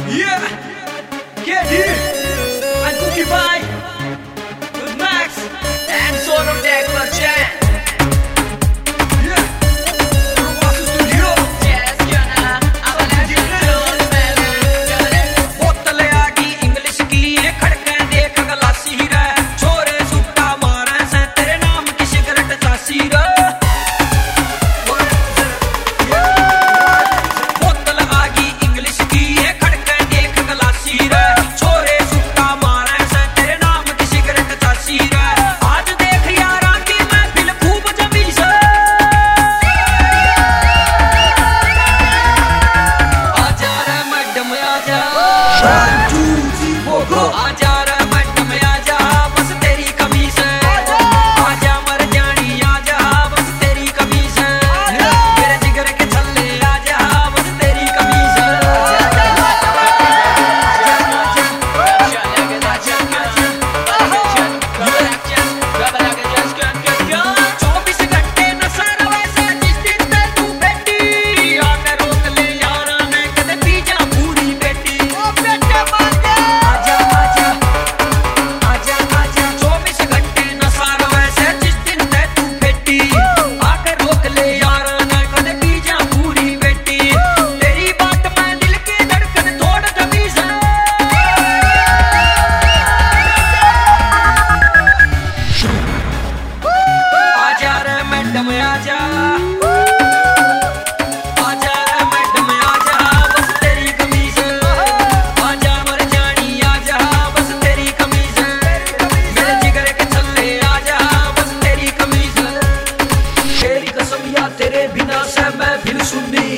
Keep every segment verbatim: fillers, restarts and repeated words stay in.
Yeah, get here and Cookie Pie with Max and Sonam Tech for Chat. तेरे बिना से मैं फिर सुननी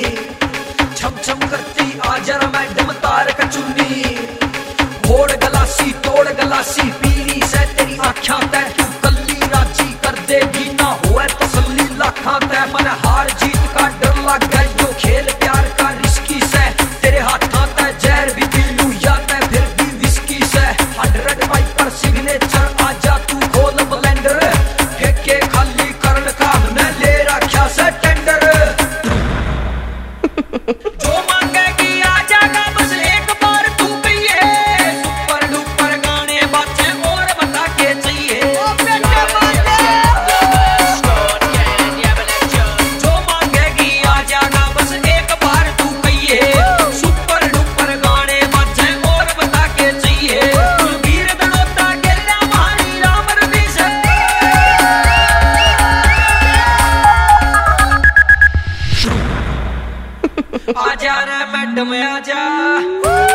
छम छम करती आ जरा मैडम तार कचुन्नी घोड़ गलासी तोड़ गलासी पीली से तेरी आँखा तय तू कल्ली राजी कर देगी ना होए तसल्ली लाखा तय मन हार जीत का डर लग गए जो खेल प्यार का रिस्की से तेरे हाथा तय जहर भी पी लूं या तय फिर भी विस्की से हंड्रेड बाइक पर सिग्नेचर आजा तू खोल ब्लेंडर के खाली करन का हमने ले रखा से टेंडर जो मांगेगी आ जाएगा बस एक बार तू पिए सुपर डुपर गाने बातें और बता के चाहिए जो मांगेगी आ जाएगा बस एक बार तू पिए सुपर डुपर गाने बातें और बता के चाहिए कुलबीर दड़ोता गेला मारी राम रवि से आजा रे मैडम आजा।